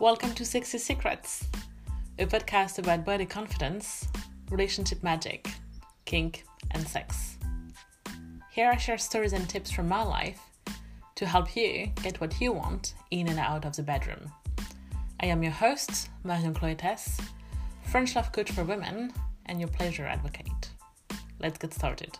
Welcome to Sexy Secrets, a podcast about body confidence, relationship magic, kink, and sex. Here I share stories and tips from my life to help you get what you want in and out of the bedroom. I am your host, Marion Cloetes, French love coach for women, and your pleasure advocate. Let's get started.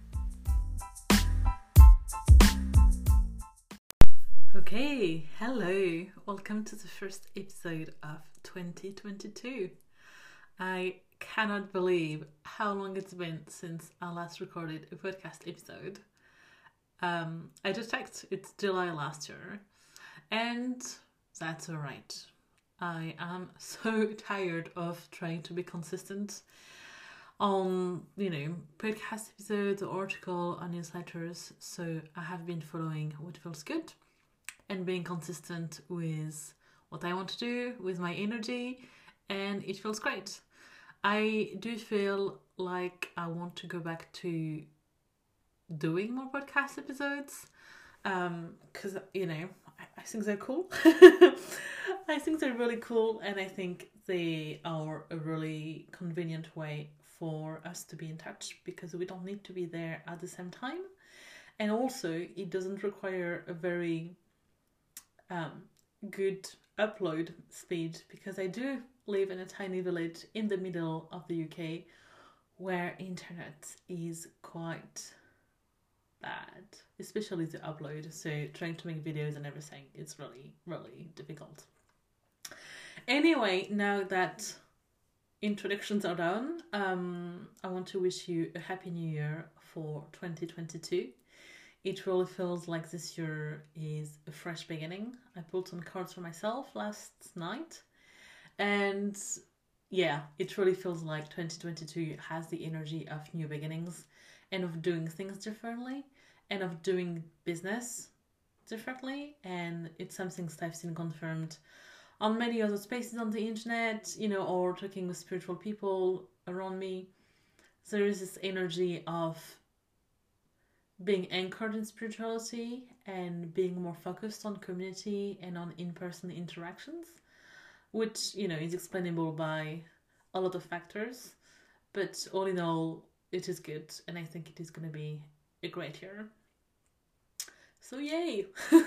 Okay, hello. Welcome to the first episode of 2022. I cannot believe how long it's been since I last recorded a podcast episode. I just checked, it's July last year, and that's alright. I am so tired of trying to be consistent on, podcast episodes, articles, or newsletters, so I have been following what feels good and being consistent with what I want to do, with my energy, and it feels great. I do feel like I want to go back to doing more podcast episodes, because, I think they're cool. I think they're really cool, and I think they are a really convenient way for us to be in touch because we don't need to be there at the same time. And also, it doesn't require a very good upload speed because I do live in a tiny village in the middle of the UK where internet is quite bad, especially the upload. So trying to make videos and everything, it's really, really difficult. Anyway, now that introductions are done, I want to wish you a happy new year for 2022. It really feels like this year is a fresh beginning. I pulled some cards for myself last night. And yeah, it really feels like 2022 has the energy of new beginnings and of doing things differently and of doing business differently. And it's something that I've seen confirmed on many other spaces on the internet, or talking with spiritual people around me. There is this energy of being anchored in spirituality and being more focused on community and on in-person interactions, which, is explainable by a lot of factors. But all in all, it is good, and I think it is going to be a great year. So yay!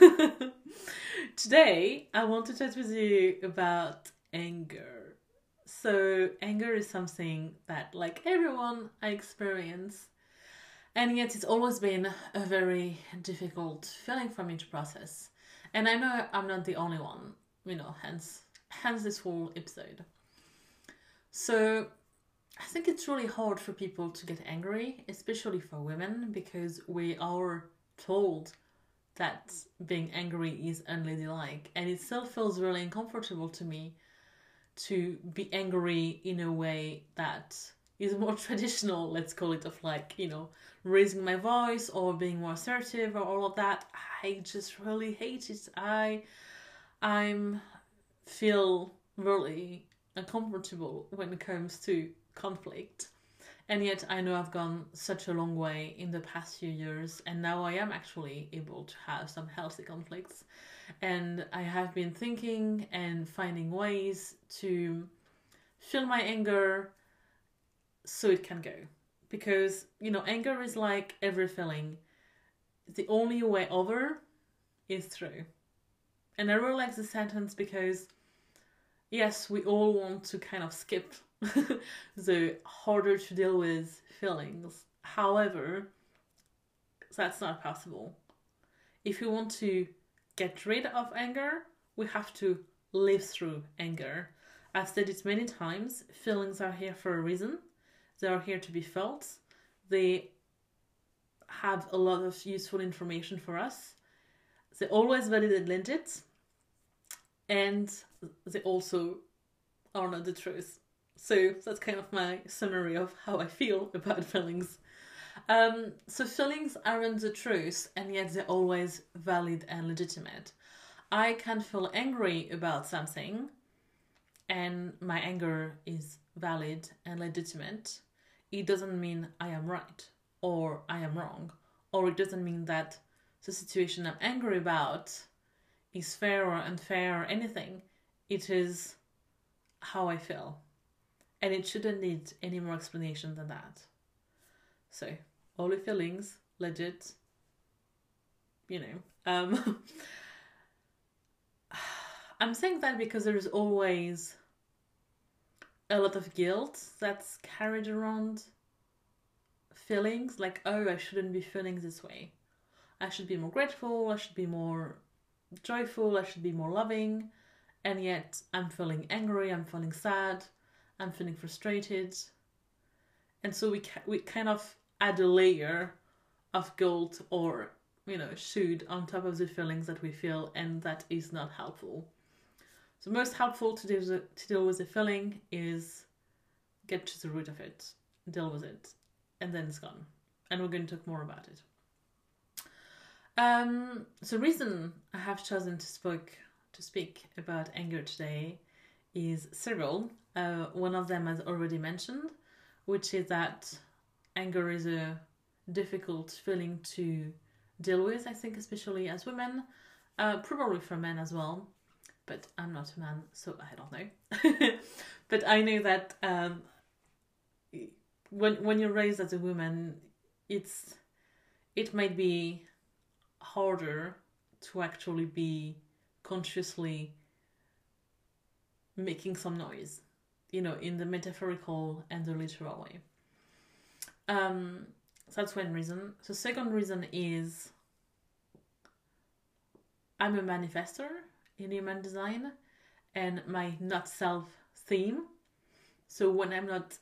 Today, I want to chat with you about anger. So anger is something that, like everyone, I experience. And yet it's always been a very difficult feeling for me to process. And I know I'm not the only one, hence this whole episode. So I think it's really hard for people to get angry, especially for women, because we are told that being angry is unladylike. And it still feels really uncomfortable to me to be angry in a way that is more traditional, let's call it, of raising my voice or being more assertive or all of that. I just really hate it. I feel really uncomfortable when it comes to conflict. And yet I know I've gone such a long way in the past few years, and now I am actually able to have some healthy conflicts. And I have been thinking and finding ways to feel my anger so it can go. Because, anger is like every feeling. The only way over is through. And I really like this sentence because, yes, we all want to kind of skip the harder to deal with feelings. However, that's not possible. If we want to get rid of anger, we have to live through anger. I've said it many times, feelings are here for a reason. They are here to be felt. They have a lot of useful information for us. They're always valid and legit. And they also are not the truth. So that's kind of my summary of how I feel about feelings. So feelings aren't the truth, and yet they're always valid and legitimate. I can feel angry about something, and my anger is valid and legitimate. It doesn't mean I am right or I am wrong, or it doesn't mean that the situation I'm angry about is fair or unfair or anything. it is how I feel. And it shouldn't need any more explanation than that. So, all your feelings, legit, I'm saying that because there is always a lot of guilt that's carried around feelings, like, oh, I shouldn't be feeling this way. I should be more grateful, I should be more joyful, I should be more loving, and yet I'm feeling angry, I'm feeling sad, I'm feeling frustrated. And so we kind of add a layer of guilt or, should on top of the feelings that we feel, and that is not helpful. So most helpful to deal with the feeling is get to the root of it, deal with it, and then it's gone. And we're going to talk more about it. The reason I have chosen to speak about anger today is several. One of them, as already mentioned, which is that anger is a difficult feeling to deal with, I think, especially as women, probably for men as well, but I'm not a man, so I don't know. But I know that when you're raised as a woman, it might be harder to actually be consciously making some noise, in the metaphorical and the literal way. So that's one reason. The second reason is I'm a manifestor in human design, and my not self theme. So when I'm not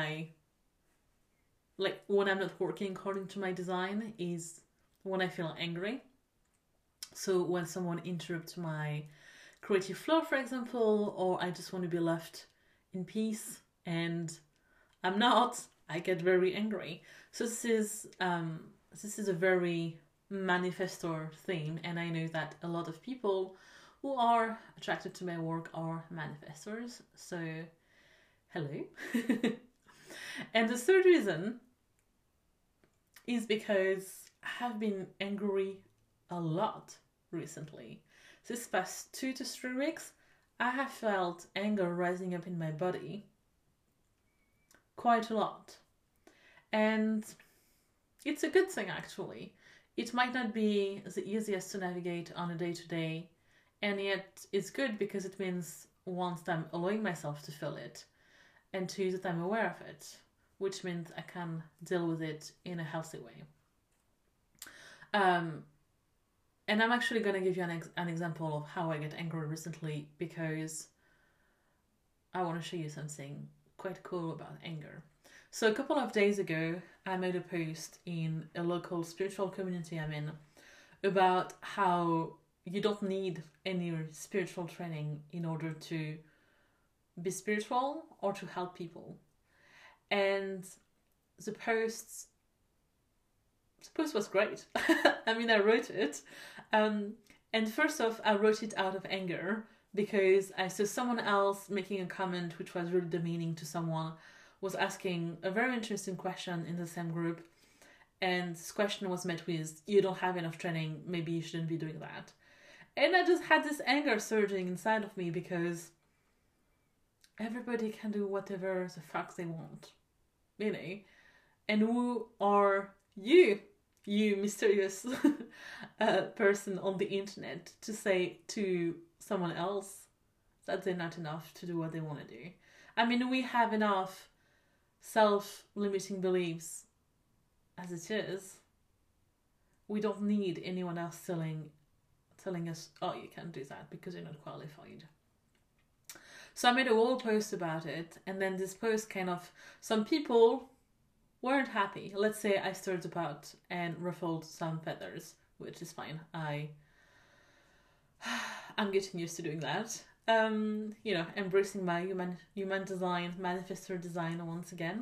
when I'm not working according to my design is when I feel angry. So when someone interrupts my creative flow, for example, or I just want to be left in peace and I'm not, I get very angry. So this is a very manifestor theme, and I know that a lot of people who are attracted to my work are manifestors. So, hello. And the third reason is because I have been angry a lot recently. This past 2 to 3 weeks, I have felt anger rising up in my body quite a lot. And it's a good thing, actually. It might not be the easiest to navigate on a day-to-day, and yet it's good because it means once I'm allowing myself to feel it, and two, that I'm aware of it, which means I can deal with it in a healthy way. And I'm actually going to give you an example of how I get angry recently, because I want to show you something quite cool about anger. So a couple of days ago, I made a post in a local spiritual community I'm in about how you don't need any spiritual training in order to be spiritual or to help people. And the post was great. I mean, I wrote it. And first off, I wrote it out of anger because I saw someone else making a comment which was really demeaning to someone, was asking a very interesting question in the same group. And this question was met with, you don't have enough training, maybe you shouldn't be doing that. And I just had this anger surging inside of me because everybody can do whatever the fuck they want, And who are you mysterious person on the internet, to say to someone else that they're not enough to do what they want to do? I mean, we have enough self-limiting beliefs as it is. We don't need anyone else telling us, oh, you can't do that because you're not qualified. So I made a whole post about it, and then this post some people weren't happy. Let's say I stirred the pot and ruffled some feathers, which is fine. I'm getting used to doing that. Embracing my human design, manifestor design once again.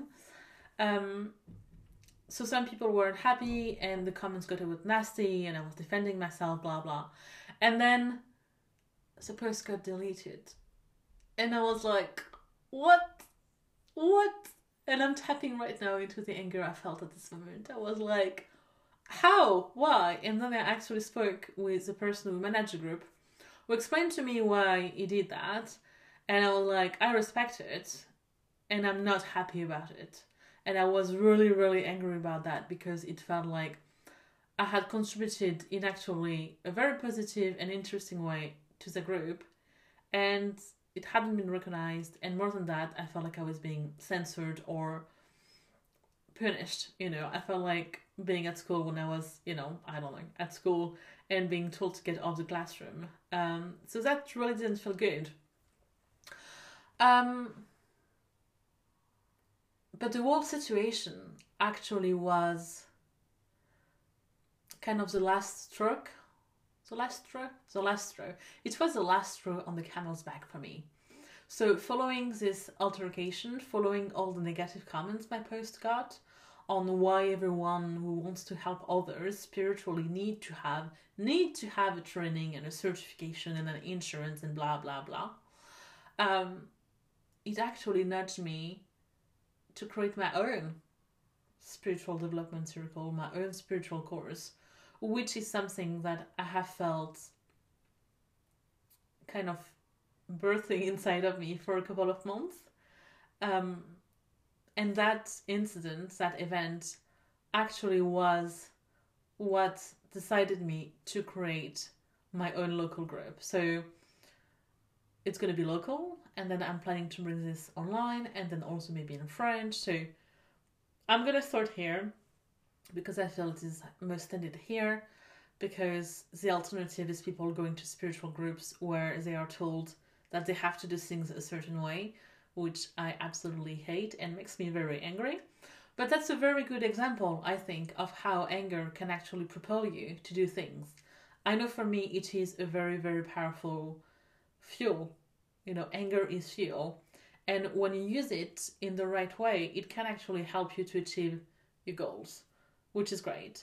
So some people weren't happy, and the comments got a bit nasty, and I was defending myself, blah blah. And then the post got deleted, and I was like, what? And I'm tapping right now into the anger I felt at this moment. I was like, how? Why? And then I actually spoke with the person who managed the group, who explained to me why he did that. And I was like, I respect it, and I'm not happy about it. And I was really, really angry about that because it felt like I had contributed in actually a very positive and interesting way to the group, and it hadn't been recognized. And more than that, I felt like I was being censored or punished. I felt like being at school when I was, I don't know, at school and being told to get out of the classroom. So that really didn't feel good. But the whole situation actually was kind of the last straw. It was the last straw on the camel's back for me. So following this altercation, following all the negative comments my post got on why everyone who wants to help others spiritually need to have a training and a certification and an insurance and blah blah blah, it actually nudged me to create my own spiritual development circle, my own spiritual course, which is something that I have felt kind of birthing inside of me for a couple of months. And that incident, that event, actually was what decided me to create my own local group. So it's going to be local, and then I'm planning to bring this online, and then also maybe in French. So I'm going to start here because I feel it is most needed here, because the alternative is people going to spiritual groups where they are told that they have to do things a certain way, which I absolutely hate and makes me very angry. But that's a very good example, I think, of how anger can actually propel you to do things. I know for me it is a very, very powerful fuel. Anger is fuel. And when you use it in the right way, it can actually help you to achieve your goals, which is great.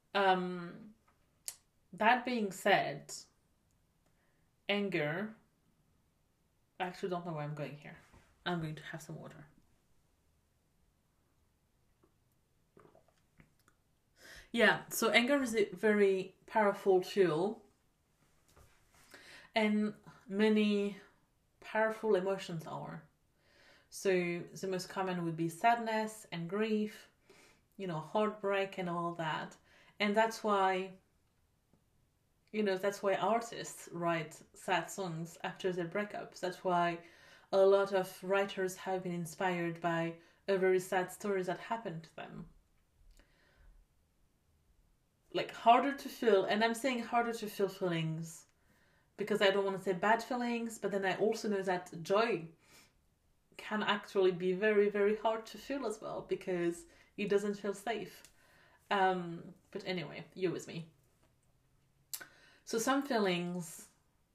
That being said, anger... I actually don't know where I'm going here. I'm going to have some water. Yeah, so anger is a very powerful tool, and many powerful emotions are. So the most common would be sadness and grief, heartbreak and all that. And that's why artists write sad songs after their breakups. That's why a lot of writers have been inspired by a very sad story that happened to them. Like, harder to feel, and I'm saying harder to feel feelings because I don't want to say bad feelings, but then I also know that joy can actually be very, very hard to feel as well because it doesn't feel safe. But anyway, you're with me. So some feelings,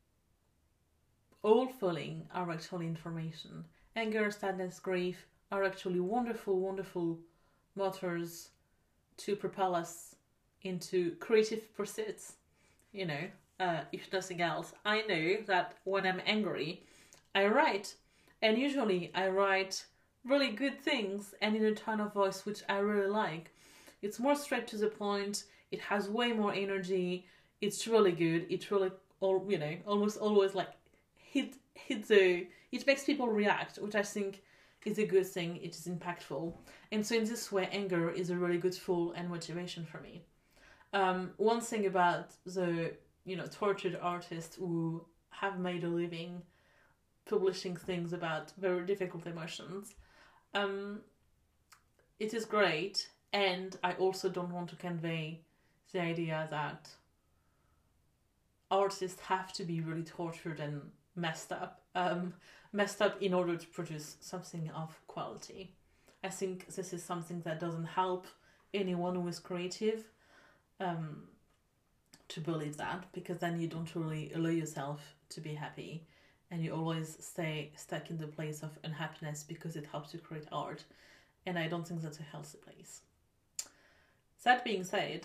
all feelings are actually information. Anger, sadness, grief are actually wonderful, wonderful motors to propel us into creative pursuits. If nothing else, I know that when I'm angry, I write. And usually I write really good things and in a tone of voice which I really like. It's more straight to the point. It has way more energy. It's really good. It's really, almost always like it makes people react, which I think is a good thing. It is impactful. And so in this way, anger is a really good tool and motivation for me. One thing about the, tortured artists who have made a living publishing things about very difficult emotions, it is great. And I also don't want to convey the idea that artists have to be really tortured and messed up in order to produce something of quality. I think this is something that doesn't help anyone who is creative to believe that, because then you don't really allow yourself to be happy and you always stay stuck in the place of unhappiness because it helps you create art, and I don't think that's a healthy place. That being said,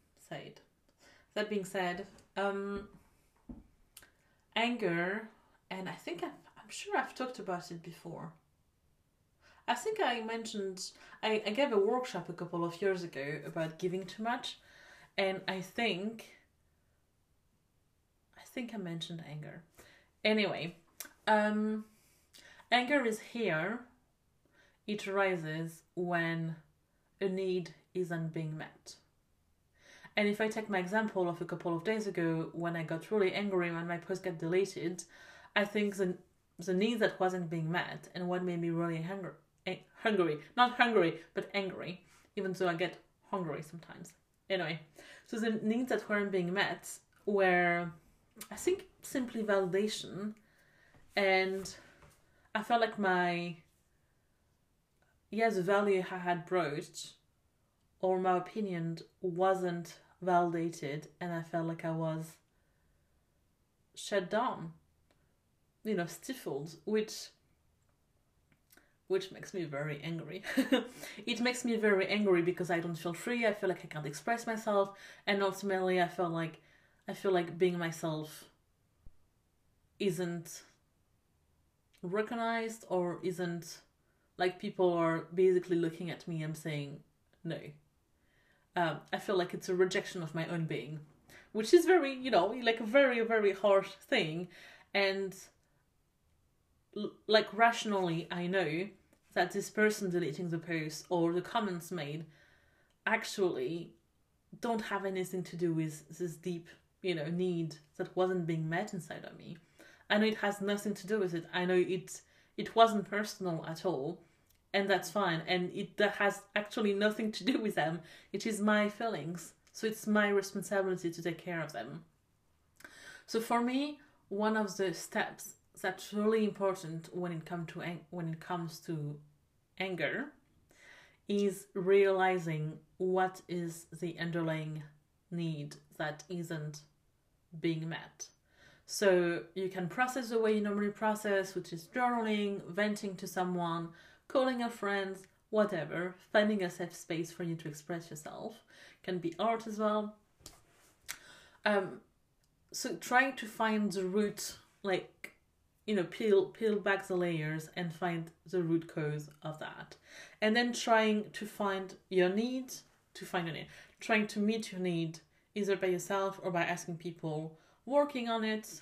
anger, and I'm sure I've talked about it before. I think I mentioned, I gave a workshop a couple of years ago about giving too much, and I think I mentioned anger. Anyway, Anger is here. It arises when a need isn't being met. And if I take my example of a couple of days ago when I got really angry when my post got deleted, I think the need that wasn't being met and what made me really hungry, not hungry, but angry, even though I get hungry sometimes. Anyway, so the needs that weren't being met were, I think, simply validation. And I felt like the value I had brought or my opinion wasn't validated, and I felt like I was shut down, stifled, which makes me very angry. It makes me very angry because I don't feel free. I feel like I can't express myself, and ultimately I feel like being myself isn't recognized, or isn't, like, people are basically looking at me and saying no. I feel like it's a rejection of my own being, which is very, like a very, very harsh thing. And like rationally, I know that this person deleting the post or the comments made actually don't have anything to do with this deep, need that wasn't being met inside of me. I know it has nothing to do with it. I know it wasn't personal at all. And that's fine. And that has actually nothing to do with them. It is my feelings. So it's my responsibility to take care of them. So for me, one of the steps that's really important when it comes to anger is realizing what is the underlying need that isn't being met. So you can process the way you normally process, which is journaling, venting to someone, calling your friends, whatever, finding a safe space for you to express yourself. Can be art as well. So trying to find the root, like, peel back the layers and find the root cause of that. And then trying to find your need, trying to meet your need, either by yourself or by asking people, working on it.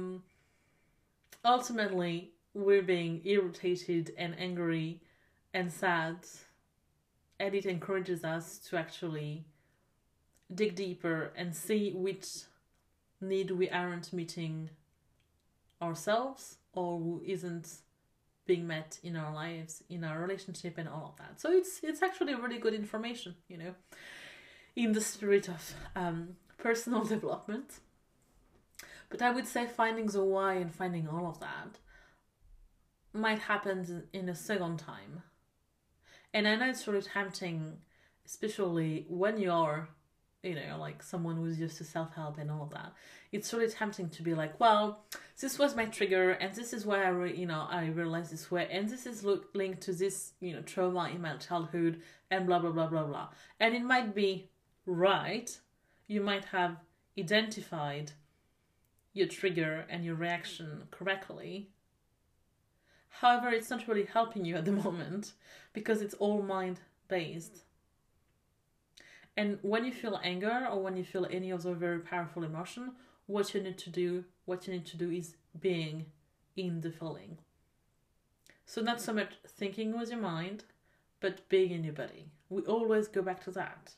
Ultimately, we're being irritated and angry and sad, and it encourages us to actually dig deeper and see which need we aren't meeting ourselves, or who isn't being met in our lives, in our relationship, and all of that. So it's actually really good information, in the spirit of personal development. But I would say finding the why and finding all of that might happen in a second time. And I know it's really tempting, especially when you are, like someone who's used to self-help and all of that. It's really tempting to be like, well, this was my trigger, and this is why I realized this way, and this is linked to this, trauma in my childhood, and blah, blah, blah, blah, blah. And it might be right. You might have identified your trigger and your reaction correctly. However, it's not really helping you at the moment because it's all mind-based. And when you feel anger or when you feel any other very powerful emotion, what you need to do is being in the feeling. So not so much thinking with your mind, but being in your body. We always go back to that.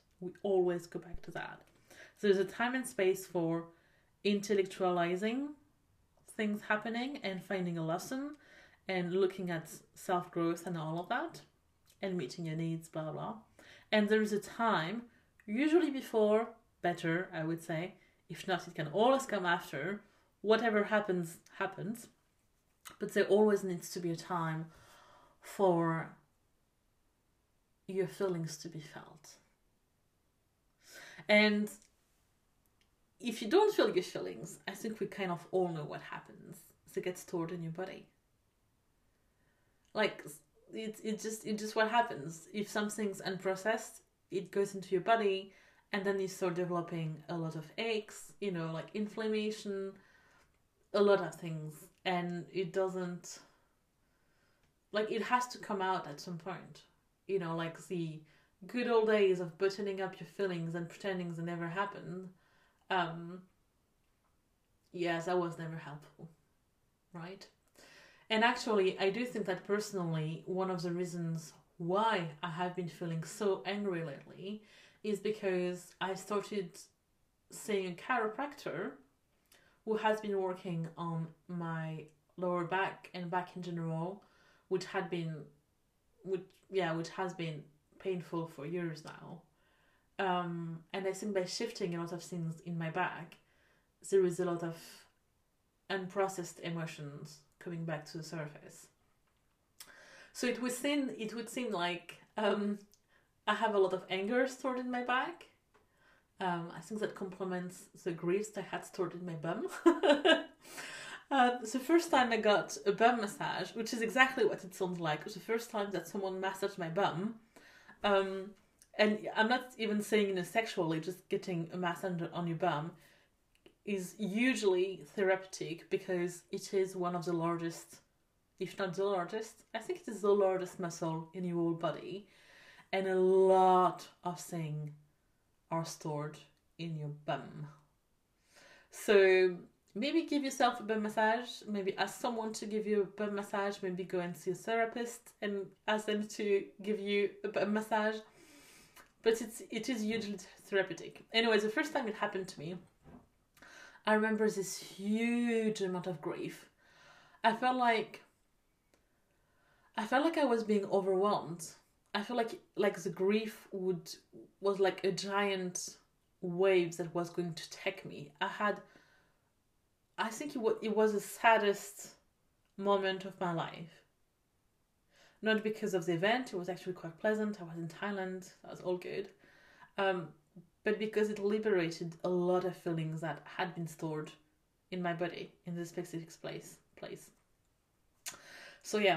There's a time and space for intellectualizing things happening and finding a lesson and looking at self-growth and all of that and meeting your needs, blah, blah. And there's a time, usually before, better, I would say. If not, it can always come after. Whatever happens, happens. But there always needs to be a time for your feelings to be felt. And if you don't feel your feelings, I think we kind of all know what happens. It gets stored in your body. Like, it's just what happens. If something's unprocessed, it goes into your body, and then you start developing a lot of aches, like inflammation, a lot of things. And it doesn't, like, it has to come out at some point. Like the good old days of bottling up your feelings and pretending they never happened. Yes, that was never helpful, right? And actually, I do think that personally, one of the reasons why I have been feeling so angry lately is because I started seeing a chiropractor who has been working on my lower back and back in general, which has been painful for years now. And I think by shifting a lot of things in my back, there is a lot of unprocessed emotions coming back to the surface. So it would seem like I have a lot of anger stored in my back. I think that complements the griefs I had stored in my bum. The first time I got a bum massage, which is exactly what it sounds like, was the first time that someone massaged my bum. And I'm not even saying sexually, just getting a massage on your bum is hugely therapeutic because it is one of the largest, if not the largest, I think it is the largest muscle in your whole body, and a lot of things are stored in your bum. So maybe give yourself a bum massage, maybe ask someone to give you a bum massage, maybe go and see a therapist and ask them to give you a bum massage. But it is hugely therapeutic. Anyway, the first time it happened to me, I remember this huge amount of grief. I felt like I was being overwhelmed. I felt like the grief was like a giant wave that was going to take me. I think it was the saddest moment of my life. Not because of the event, it was actually quite pleasant. I was in Thailand, that was all good. But because it liberated a lot of feelings that had been stored in my body in this specific place. So yeah,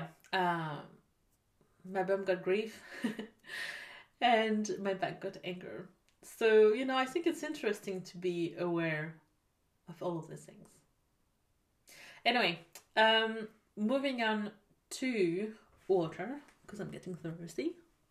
my bum got grief and my back got anger. So, I think it's interesting to be aware of all of these things. Anyway, moving on to water, because I'm getting thirsty.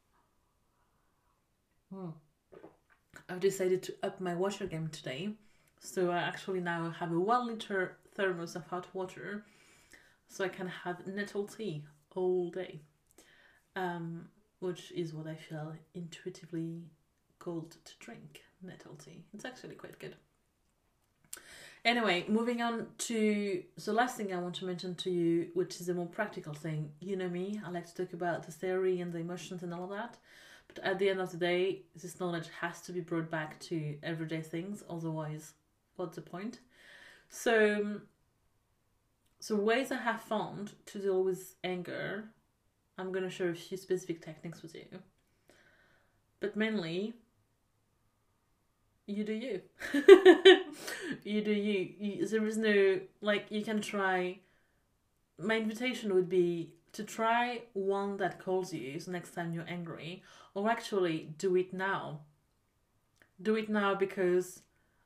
I've decided to up my water game today. So I actually now have a 1 liter thermos of hot water. So I can have nettle tea all day. Which is what I feel intuitively called to drink, nettle tea. It's actually quite good. Anyway, moving on to the last thing I want to mention to you, which is a more practical thing. You know me, I like to talk about the theory and the emotions and all of that. But at the end of the day, this knowledge has to be brought back to everyday things, otherwise, what's the point? So ways I have found to deal with anger, I'm going to share a few specific techniques with you. But mainly, you do you. You do you. There is no, you can try. My invitation would be to try one that calls you the next time you're angry, or actually do it now. Do it now because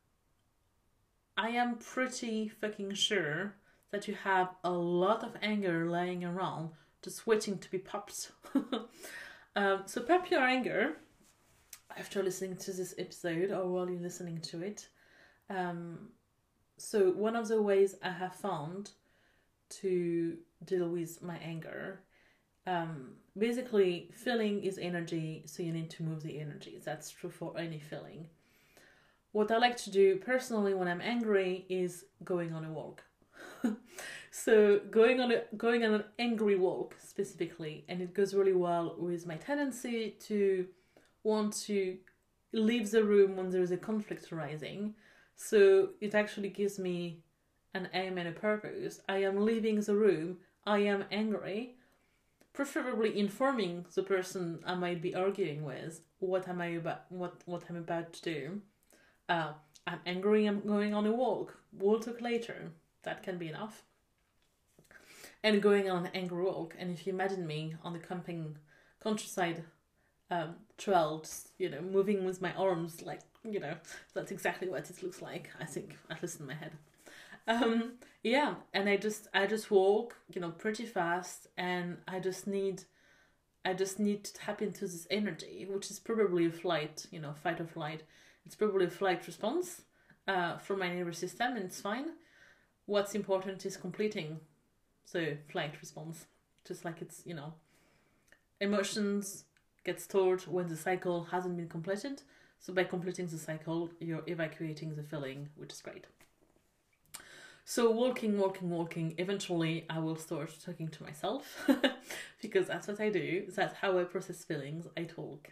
I am pretty fucking sure that you have a lot of anger lying around just waiting to be popped. So pop your anger after listening to this episode or while you're listening to it. So one of the ways I have found to deal with my anger, basically feeling is energy, so you need to move the energy. That's true for any feeling. What I like to do personally when I'm angry is going on a walk. So going on an angry walk specifically, and it goes really well with my tendency to want to leave the room when there is a conflict arising. So it actually gives me an aim and a purpose. I am leaving the room, I am angry, preferably informing the person I might be arguing with what I'm about to do. I'm angry, I'm going on a walk. We'll talk later. That can be enough. And going on an angry walk, and if you imagine me on the countryside trail, just, moving with my arms, that's exactly what it looks like, I think, at least in my head. And I just walk, pretty fast, and I just need to tap into this energy, which is probably a flight, fight or flight. It's probably a flight response from my nervous system, and it's fine. What's important is completing So flight response, just like it's, emotions get stored when the cycle hasn't been completed. So by completing the cycle, you're evacuating the feeling, which is great. So walking, eventually I will start talking to myself because that's what I do. That's how I process feelings. I talk.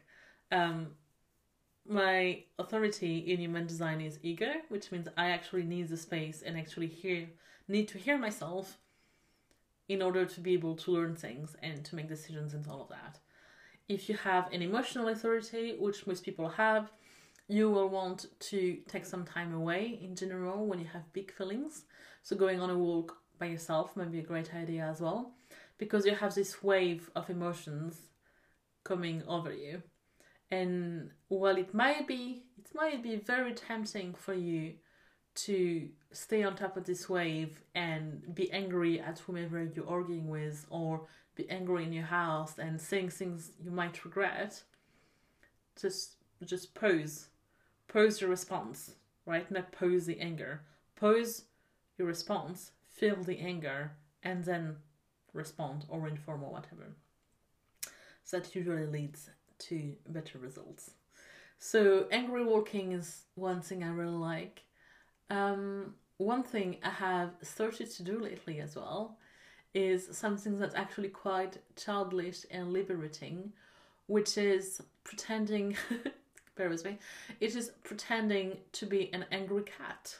My authority in human design is ego, which means I actually need the space and actually need to hear myself in order to be able to learn things and to make decisions and all of that. If you have an emotional authority, which most people have, you will want to take some time away in general when you have big feelings. So going on a walk by yourself might be a great idea as well, because you have this wave of emotions coming over you. And while it might be very tempting for you to stay on top of this wave and be angry at whomever you're arguing with, or be angry in your house and saying things you might regret, just pose your response, right? Not pose the anger. Pose your response, feel the anger, and then respond or inform or whatever. So that usually leads to better results. So angry walking is one thing I really like. One thing I have started to do lately as well is something that's actually quite childish and liberating, which is pretending bear with me, it is pretending to be an angry cat.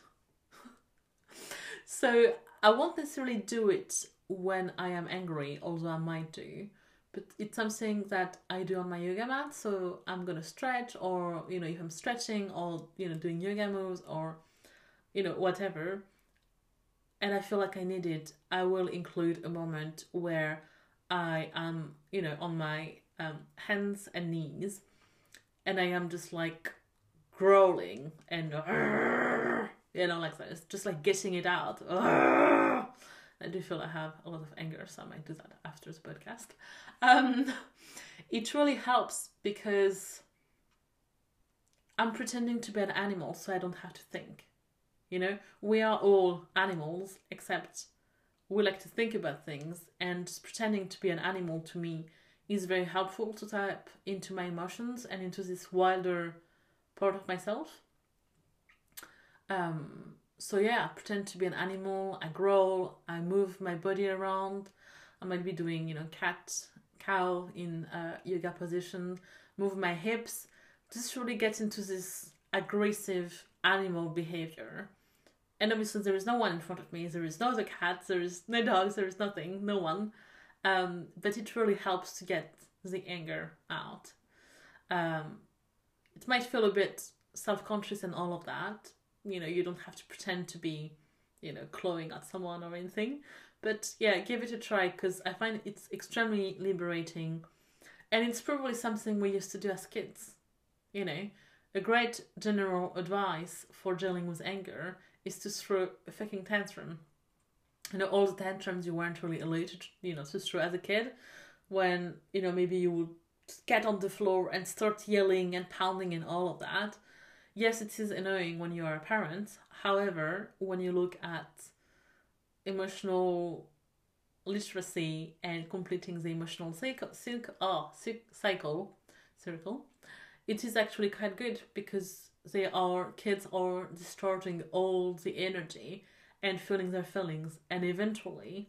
So I won't necessarily do it when I am angry, although I might do, but it's something that I do on my yoga mat. So I'm gonna stretch, or if I'm stretching, or doing yoga moves, or whatever, and I feel like I need it, I will include a moment where I am on my hands and knees, and I am just like growling and like that. It's just like getting it out. I do feel I have a lot of anger, so I might do that after the podcast. It really helps because I'm pretending to be an animal, so I don't have to think. We are all animals, except we like to think about things, and pretending to be an animal to me is very helpful to tap into my emotions and into this wilder part of myself. So yeah, I pretend to be an animal, I growl, I move my body around. I might be doing, cow in yoga position, move my hips, just really get into this aggressive animal behavior. And obviously there is no one in front of me, there is no other cats, there is no dogs, there is nothing, no one. But it really helps to get the anger out. It might feel a bit self-conscious and all of that. You don't have to pretend to be, clawing at someone or anything. But yeah, give it a try, because I find it's extremely liberating. And it's probably something we used to do as kids. A great general advice for dealing with anger is to throw a fucking tantrum. All the tantrums you weren't really allowed to throw as a kid, when, maybe you would get on the floor and start yelling and pounding and all of that. Yes, it is annoying when you are a parent. However, when you look at emotional literacy and completing the emotional circle, it is actually quite good, because kids are discharging all the energy and feeling their feelings, and eventually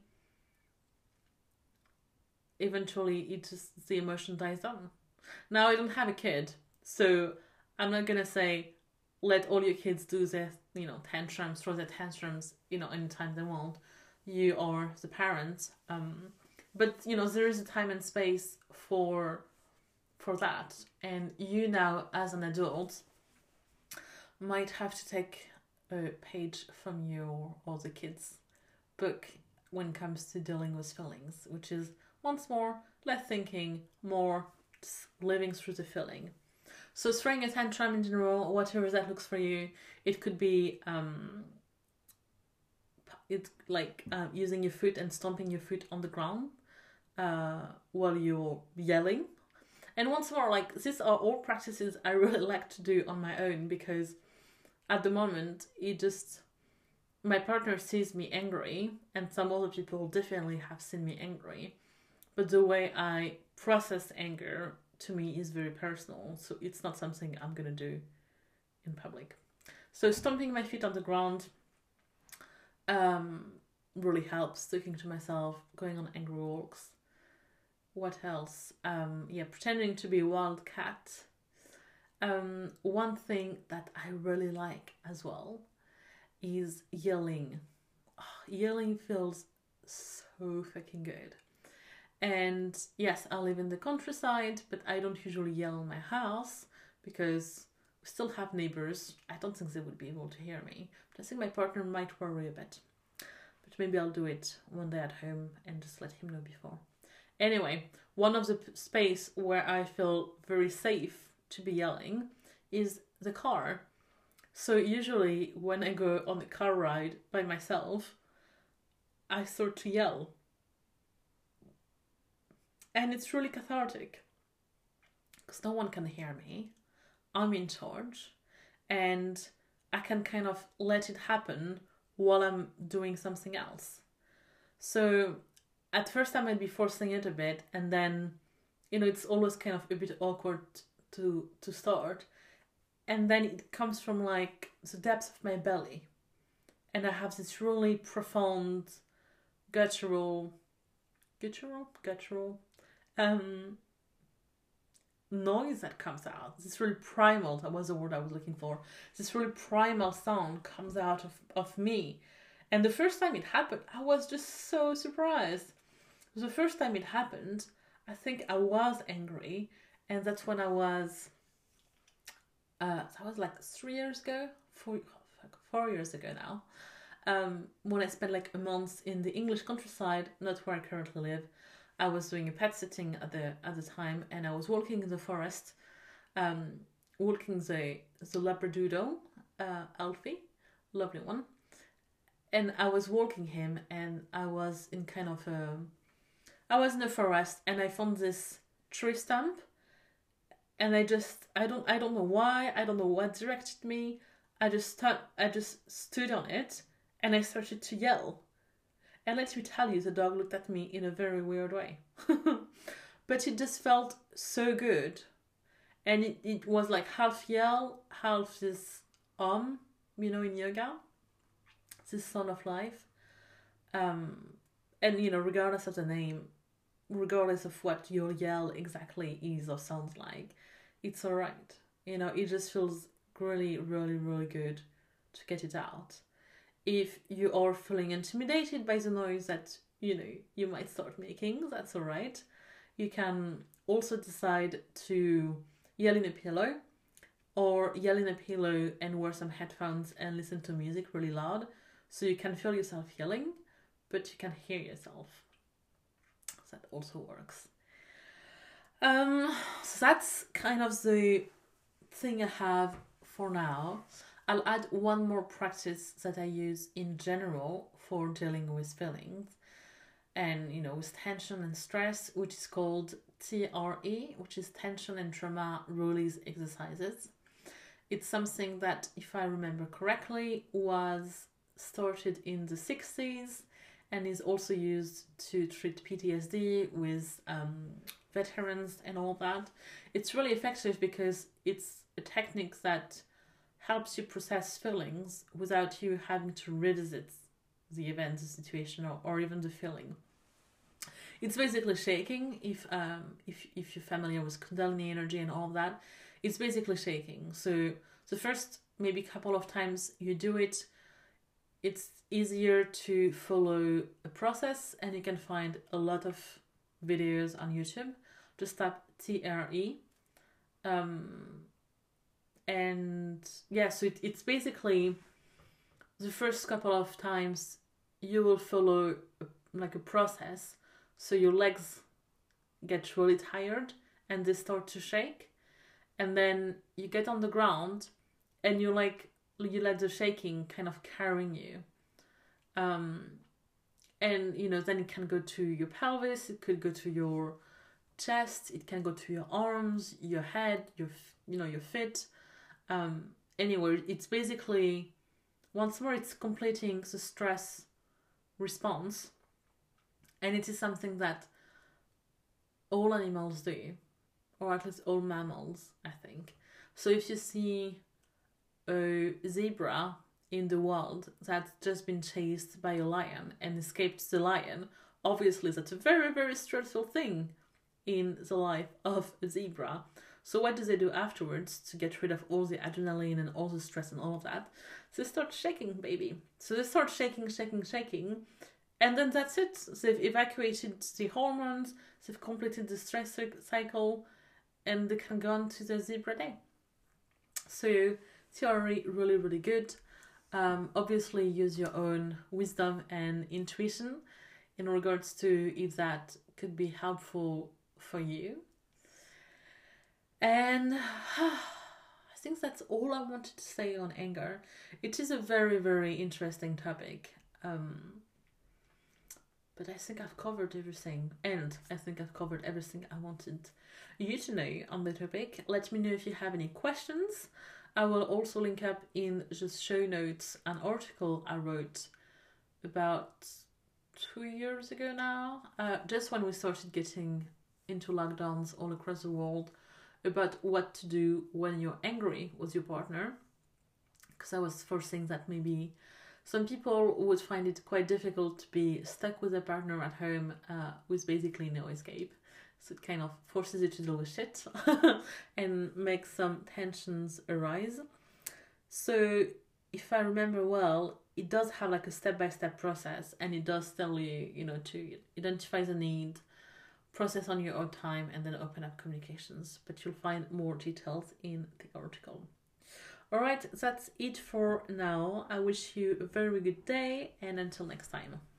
the emotion dies down. Now, I don't have a kid, so I'm not gonna say let all your kids do their tantrums, throw their tantrums anytime they want. You are the parent, but there is a time and space for that, and you now as an adult might have to take a page from your or the kids' book when it comes to dealing with feelings, which is, once more, less thinking, more just living through the feeling. So throwing a tantrum in general, whatever that looks for you, it could be using your foot and stomping your foot on the ground while you're yelling. And once more, these are all practices I really like to do on my own, because at the moment it just my partner sees me angry, and some other people definitely have seen me angry, but the way I process anger to me is very personal, so it's not something I'm gonna do in public. So stomping my feet on the ground really helps, talking to myself, going on angry walks. What else? Pretending to be a wild cat. One thing that I really like as well is yelling. Yelling feels so fucking good. And yes, I live in the countryside, but I don't usually yell in my house because we still have neighbors. I don't think they would be able to hear me. But I think my partner might worry a bit. But maybe I'll do it one day at home and just let him know before. Anyway, one of the space where I feel very safe to be yelling is the car. So usually when I go on a car ride by myself, I start to yell. And it's really cathartic because no one can hear me. I'm in charge and I can kind of let it happen while I'm doing something else. So at first I might be forcing it a bit, and then, it's always kind of a bit awkward to start. And then it comes from like the depths of my belly. And I have this really profound guttural noise that comes out. This really primal, that was the word I was looking for. This really primal sound comes out of me. And the first time it happened, I was just so surprised. The first time it happened, I think I was angry, and that's when I was, that was like 3 years ago, 4 years ago now, when I spent like a month in the English countryside, not where I currently live. I was doing a pet sitting at the time, and I was walking in the forest, walking the Labradoodle, Alfie, lovely one, and I was walking him, and I was in kind of I was in the forest, and I found this tree stump, and I don't know why, I don't know what directed me. I just stood on it, and I started to yell. And let me tell you, the dog looked at me in a very weird way. But it just felt so good. And it was like half yell, half this in yoga, this sound of life. And, regardless of the name, regardless of what your yell exactly is or sounds like, it's all right. It just feels really, really, really good to get it out. If you are feeling intimidated by the noise that, you might start making, that's all right. You can also decide to yell in a pillow, or yell in a pillow and wear some headphones and listen to music really loud, so you can feel yourself yelling, but you can hear yourself. So that also works. So that's kind of the thing I have for now. I'll add one more practice that I use in general for dealing with feelings and, with tension and stress, which is called TRE, which is Tension and Trauma Release Exercises. It's something that, if I remember correctly, was started in the 60s and is also used to treat PTSD with veterans and all that. It's really effective because it's a technique that helps you process feelings without you having to revisit the event, the situation, or even the feeling. It's basically shaking. If you're familiar with Kundalini energy and all of that, it's basically shaking. So the first maybe couple of times you do it, it's easier to follow a process, and you can find a lot of videos on YouTube. Just type TRE. And yeah, so it's basically the first couple of times you will follow a process, so your legs get really tired and they start to shake, and then you get on the ground and you let the shaking kind of carrying you, and then it can go to your pelvis, it could go to your chest, it can go to your arms, your head, your feet. Anyway, it's basically once more, it's completing the stress response, and it is something that all animals do, or at least all mammals, I think. So if you see a zebra in the wild that's just been chased by a lion and escaped the lion, obviously that's a very, very stressful thing in the life of a zebra. So what do they do afterwards to get rid of all the adrenaline and all the stress and all of that? They start shaking, baby. So they start shaking, and then that's it. They've evacuated the hormones, they've completed the stress cycle, and they can go on to their zebra day. So theory, really, really good. Obviously use your own wisdom and intuition in regards to if that could be helpful for you. And I think that's all I wanted to say on anger. It is a very, very interesting topic. But I think I've covered everything, and I think I've covered everything I wanted you to know on the topic. Let me know if you have any questions. I will also link up in the show notes an article I wrote about 2 years ago now, just when we started getting into lockdowns all across the world, about what to do when you're angry with your partner, because I was foreseeing that maybe some people would find it quite difficult to be stuck with a partner at home with basically no escape. So it kind of forces you to deal with shit and makes some tensions arise. So if I remember well, it does have like a step-by-step process, and it does tell you, to identify the need, process on your own time, and then open up communications. But you'll find more details in the article. Alright, that's it for now. I wish you a very good day, and until next time.